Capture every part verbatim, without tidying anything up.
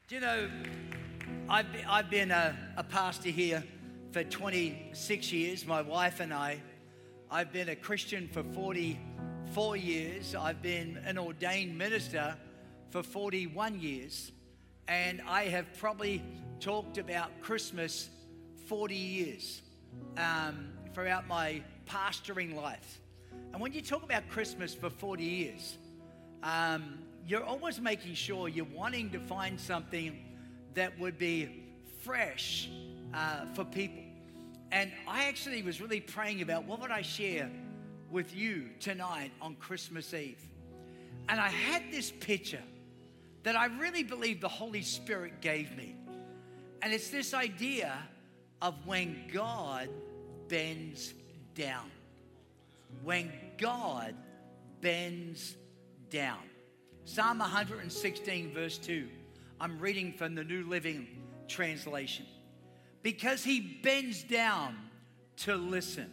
Do you know, I've been, I've been a, a pastor here for twenty-six years, my wife and I. I've been a Christian for forty-four years. I've been an ordained minister for forty-one years. And I have probably talked about Christmas forty years um, throughout my pastoring life. And when you talk about Christmas for forty years, um, you're always making sure you're wanting to find something that would be fresh uh, for people. And I actually was really praying about what would I share with you tonight on Christmas Eve. And I had this picture that I really believe the Holy Spirit gave me. And it's this idea of when God bends down. When God bends down. Psalm one hundred sixteen verse two. I'm reading from the New Living Translation. Because he bends down to listen,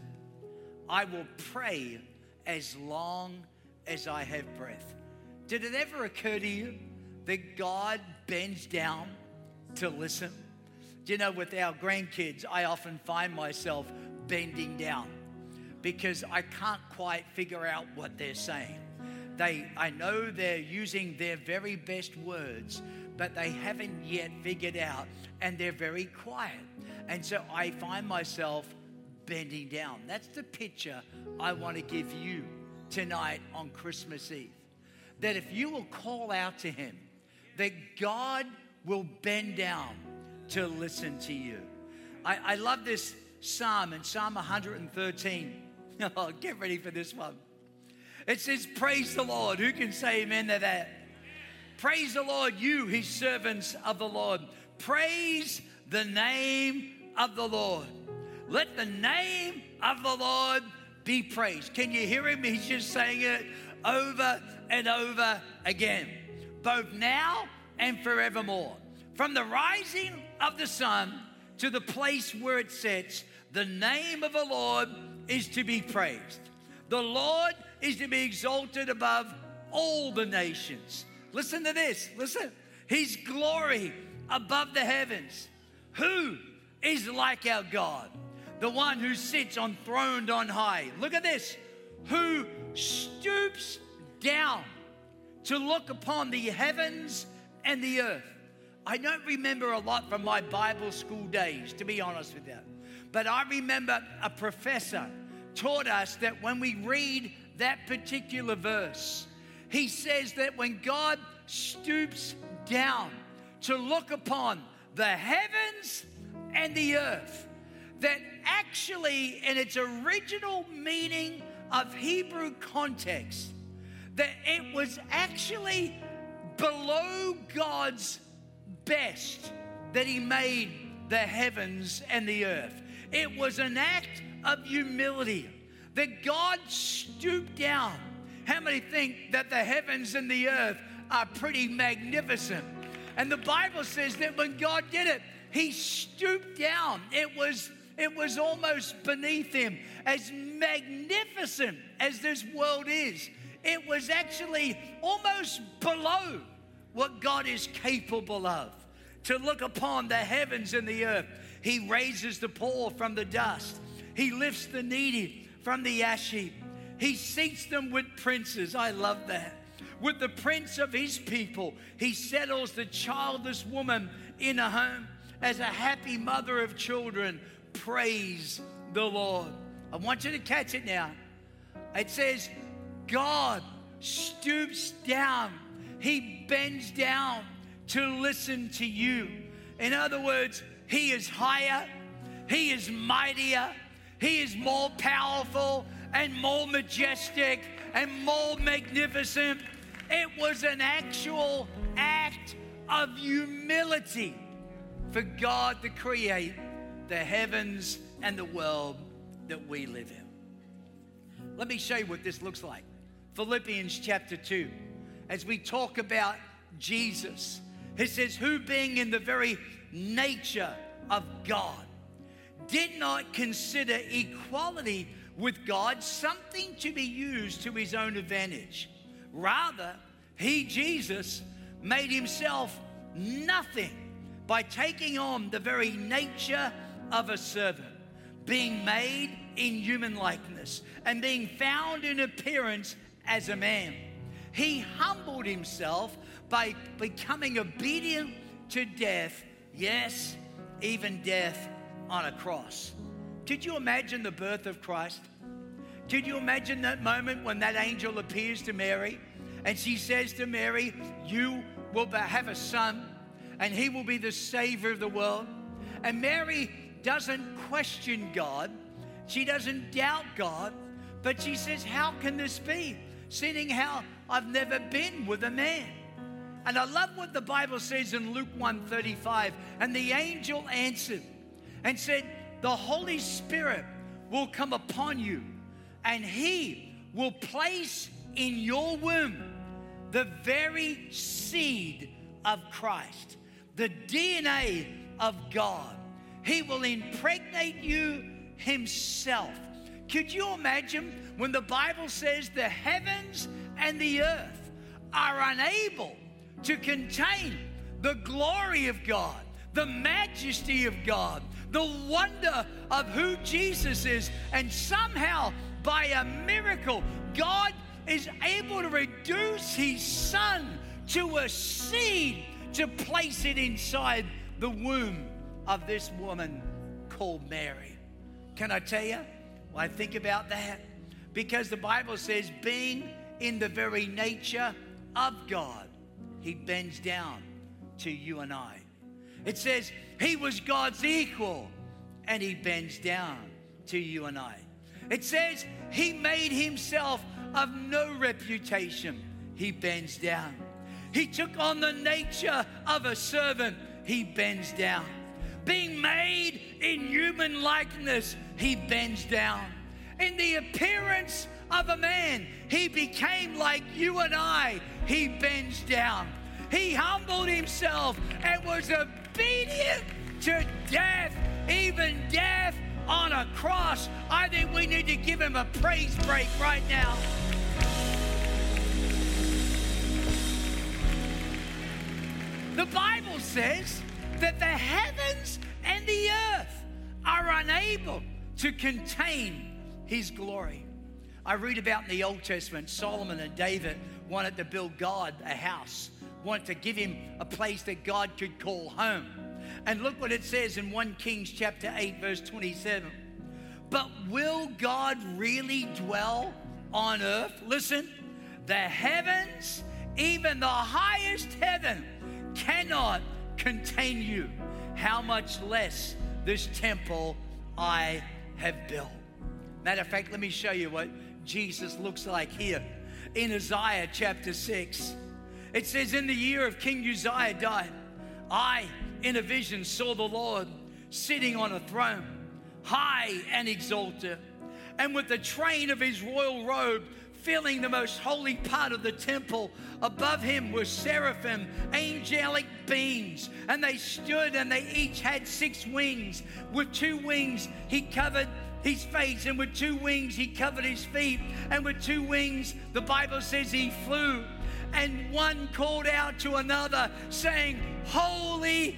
I will pray as long as I have breath. Did it ever occur to you that God bends down to listen? Do you know, with our grandkids, I often find myself bending down because I can't quite figure out what they're saying. They, I know they're using their very best words, but they haven't yet figured out, and they're very quiet. And so I find myself bending down. That's the picture I want to give you tonight on Christmas Eve. That if you will call out to him, that God will bend down to listen to you. I, I love this psalm in Psalm one hundred thirteen. Oh, get ready for this one. It says, praise the Lord. Who can say amen to that? Praise the Lord, you, his servants of the Lord. Praise the name of the Lord. Let the name of the Lord be praised. Can you hear him? He's just saying it over and over again, both now and forevermore. From the rising of the sun to the place where it sets, the name of the Lord is to be praised. The Lord is to be exalted above all the nations. Listen to this. Listen. His glory above the heavens. Who is like our God? The one who sits enthroned on high. Look at this. Who stoops down to look upon the heavens and the earth. I don't remember a lot from my Bible school days, to be honest with you. But I remember a professor taught us that when we read that particular verse, he says that when God stoops down to look upon the heavens and the earth, that actually in its original meaning of Hebrew context, that it was actually below God's best that he made the heavens and the earth. It was an act of humility that God stooped down. How many think that the heavens and the earth are pretty magnificent? And the Bible says that when God did it, he stooped down. It was, it was almost beneath him. As magnificent as this world is, it was actually almost below what God is capable of. To look upon the heavens and the earth. He raises the poor from the dust. He lifts the needy from the ash heap. He seats them with princes. I love that. With the prince of his people, he settles the childless woman in a home. As a happy mother of children, praise the Lord. I want you to catch it now. It says, God stoops down. He bends down to listen to you. In other words, he is higher, he is mightier, he is more powerful and more majestic and more magnificent. It was an actual act of humility for God to create the heavens and the world that we live in. Let me show you what this looks like. Philippians chapter two. As we talk about Jesus, it says, who being in the very nature of God, did not consider equality with God something to be used to his own advantage. Rather, he, Jesus, made himself nothing by taking on the very nature of a servant, being made in human likeness and being found in appearance as a man. He humbled himself by becoming obedient to death, yes, even death on a cross. Could you imagine the birth of Christ? Could you imagine that moment when that angel appears to Mary and she says to Mary, you will have a son and he will be the Savior of the world? And Mary doesn't question God. She doesn't doubt God, but she says, how can this be, seeing how I've never been with a man? And I love what the Bible says in Luke one thirty-five. And the angel answered and said, the Holy Spirit will come upon you, and he will place in your womb the very seed of Christ, the D N A of God. He will impregnate you himself. Could you imagine when the Bible says the heavens and the earth are unable to contain the glory of God, the majesty of God, the wonder of who Jesus is, and somehow by a miracle, God is able to reduce his son to a seed to place it inside the womb of this woman called Mary. Can I tell you? Well, I think about that because the Bible says, being in the very nature of God, he bends down to you and I. It says he was God's equal and he bends down to you and I. It says he made himself of no reputation. He bends down. He took on the nature of a servant. He bends down. Being made in human likeness, he bends down. In the appearance of a man, he became like you and I. He bends down. He humbled himself and was obedient to death, even death on a cross. I think we need to give him a praise break right now. The Bible says that the heavens and the earth are unable to contain his glory. I read about in the Old Testament, Solomon and David wanted to build God a house, wanted to give him a place that God could call home. And look what it says in First Kings chapter eight, verse twenty-seven. But will God really dwell on earth? Listen, the heavens, even the highest heaven, cannot contain you. How much less this temple I have built. Matter of fact, let me show you what Jesus looks like here. In Isaiah chapter six, it says, in the year of King Uzziah died, I, in a vision, saw the Lord sitting on a throne, high and exalted, and with the train of his royal robe filling the most holy part of the temple. Above him were seraphim, angelic beings, and they stood and they each had six wings. With two wings he covered his face, and with two wings he covered his feet, and with two wings the Bible says he flew. And one called out to another, saying, holy,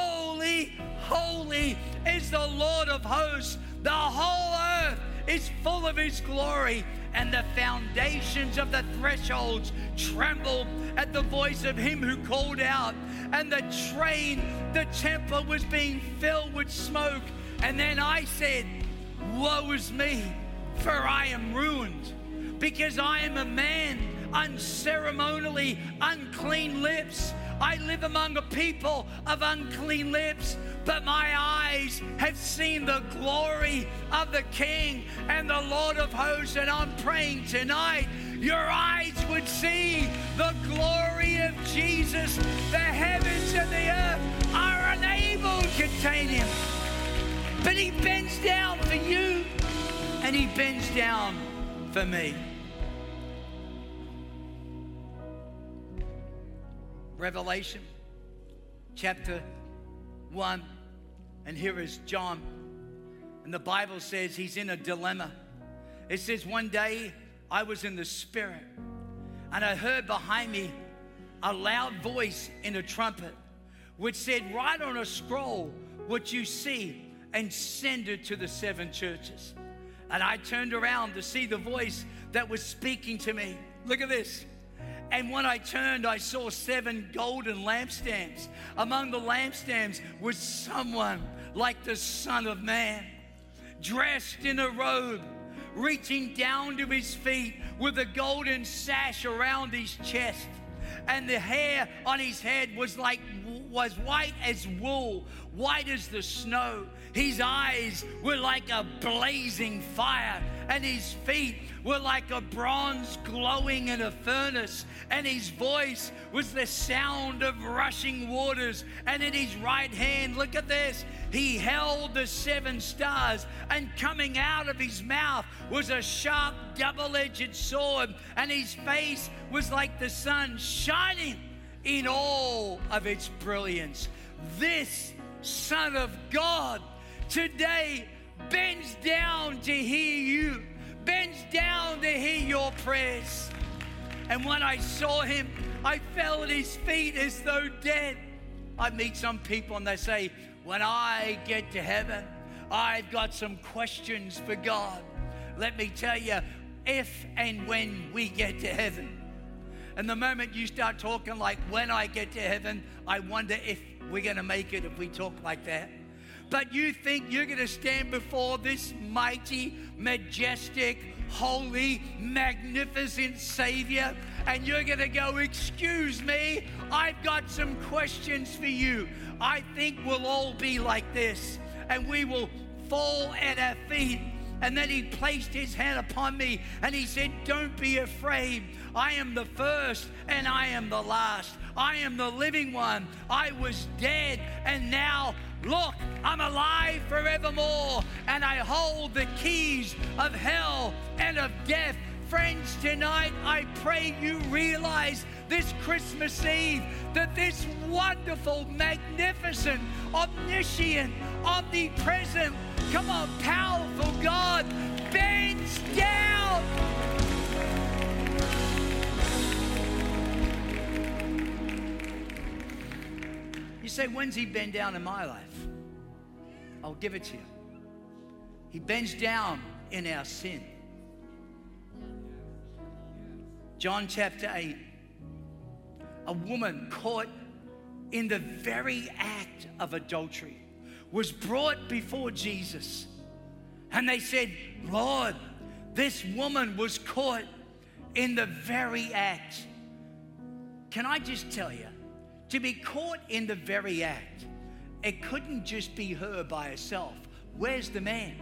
holy, holy is the Lord of hosts. The whole earth is full of his glory. And the foundations of the thresholds trembled at the voice of him who called out. And the train, the temple was being filled with smoke. And then I said, woe is me, for I am ruined, because I am a man unceremonially unclean lips. I live among a people of unclean lips, but my eyes have seen the glory of the King and the Lord of hosts. And I'm praying tonight, your eyes would see the glory of Jesus. The heavens and the earth are unable to contain him, but he bends down for you and he bends down for me. Revelation chapter one, and here is John, and the Bible says he's in a dilemma. It says, one day I was in the Spirit, and I heard behind me a loud voice in a trumpet, which said, write on a scroll what you see and send it to the seven churches. And I turned around to see the voice that was speaking to me. Look at this. And when I turned, I saw seven golden lampstands. Among the lampstands was someone like the Son of Man, dressed in a robe, reaching down to his feet with a golden sash around his chest. And the hair on his head was like was white as wool, white as the snow. His eyes were like a blazing fire, and his feet were like a bronze glowing in a furnace, and his voice was the sound of rushing waters. And in his right hand, look at this, he held the seven stars, and coming out of his mouth was a sharp double-edged sword, and his face was like the sun shining in all of its brilliance. This Son of God today bends down to hear you, bends down to hear your prayers. And when I saw him, I fell at his feet as though dead. I meet some people and they say, when I get to heaven, I've got some questions for God. Let me tell you, if and when we get to heaven, and the moment you start talking like, when I get to heaven, I wonder if we're going to make it if we talk like that. But you think you're going to stand before this mighty, majestic, holy, magnificent Savior, and you're going to go, excuse me, I've got some questions for you. I think we'll all be like this, and we will fall at our feet. And then he placed his hand upon me and he said, don't be afraid. I am the first and I am the last. I am the living one. I was dead and now, look, I'm alive forevermore. And I hold the keys of hell and of death. Friends, tonight I pray you realize this Christmas Eve that this wonderful, magnificent, omniscient, omnipresent, come on, powerful God bends down. You say, when's he bend down in my life? I'll give it to you. He bends down in our sin. John chapter eight. A woman caught in the very act of adultery was brought before Jesus. And they said, Lord, this woman was caught in the very act. Can I just tell you, to be caught in the very act, it couldn't just be her by herself. Where's the man?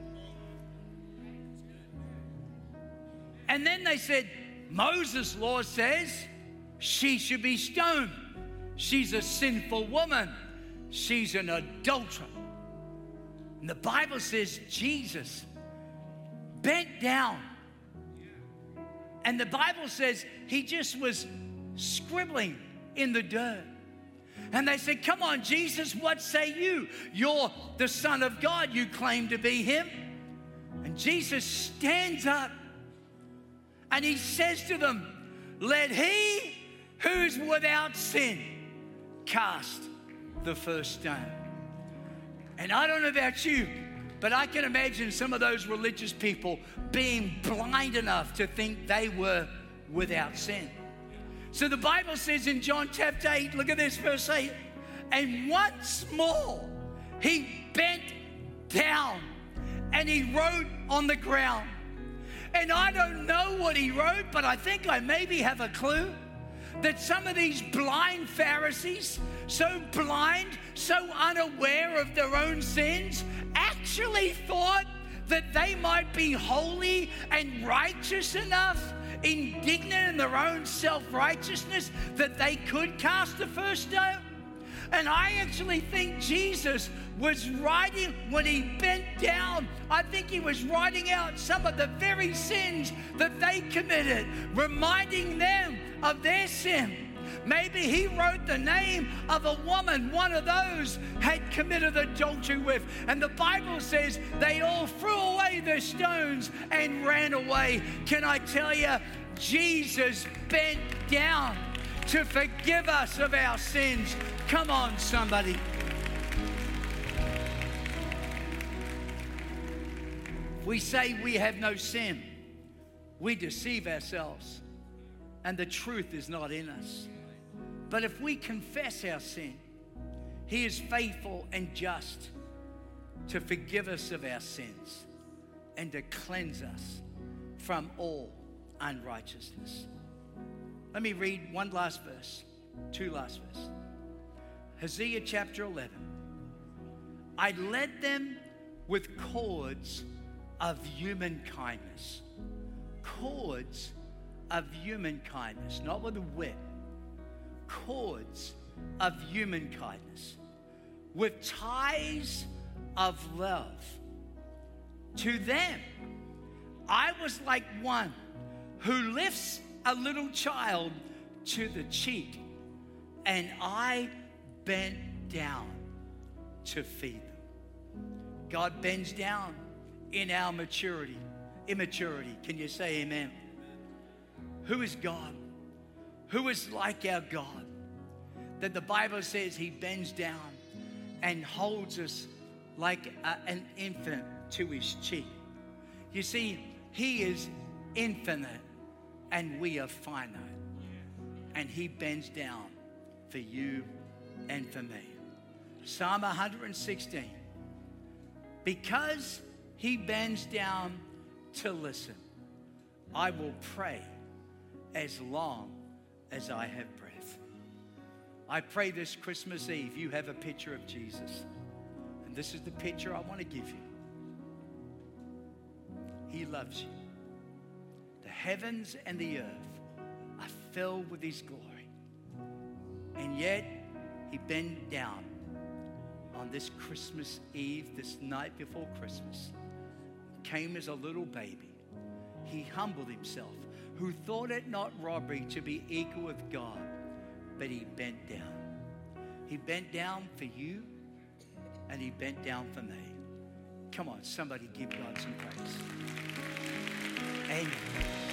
And then they said, Moses' law says she should be stoned. She's a sinful woman. She's an adulterer. And the Bible says Jesus bent down. And the Bible says he just was scribbling in the dirt. And they said, come on, Jesus, what say you? You're the Son of God. You claim to be him. And Jesus stands up and he says to them, let he who's without sin cast the first stone. And I don't know about you, but I can imagine some of those religious people being blind enough to think they were without sin. So the Bible says in John chapter eight, look at this, verse eight, and once more he bent down and he wrote on the ground. And I don't know what he wrote, but I think I maybe have a clue that some of these blind Pharisees, so blind, so unaware of their own sins, actually thought that they might be holy and righteous enough, indignant in their own self-righteousness, that they could cast the first stone. And I actually think Jesus was writing, when he bent down, I think he was writing out some of the very sins that they committed, reminding them of their sin. Maybe he wrote the name of a woman one of those had committed adultery with. And the Bible says they all threw away their stones and ran away. Can I tell you, Jesus bent down to forgive us of our sins. Come on, somebody. We say we have no sin. We deceive ourselves, and the truth is not in us. But if we confess our sin, He is faithful and just to forgive us of our sins and to cleanse us from all unrighteousness. Let me read one last verse, two last verse. Hosea chapter eleven. I led them with cords of human kindness. Cords of human kindness, not with a whip. Cords of human kindness, with ties of love. To them, I was like one who lifts a little child to the cheek, and I bent down to feed them. God bends down in our maturity, immaturity. Can you say amen? Who is God? Who is like our God? That the Bible says He bends down and holds us like a, an infant to His cheek. You see, He is infinite and we are finite. And He bends down for you and for me. Psalm one hundred sixteen. Because He bends down to listen, I will pray as long as I have breath. I pray this Christmas Eve you have a picture of Jesus. And this is the picture I want to give you. He loves you. The heavens and the earth are filled with His glory. And yet, He bent down on this Christmas Eve, this night before Christmas. Came as a little baby. He humbled Himself, who thought it not robbery to be equal with God, but He bent down. He bent down for you, and He bent down for me. Come on, somebody give God some praise. Amen.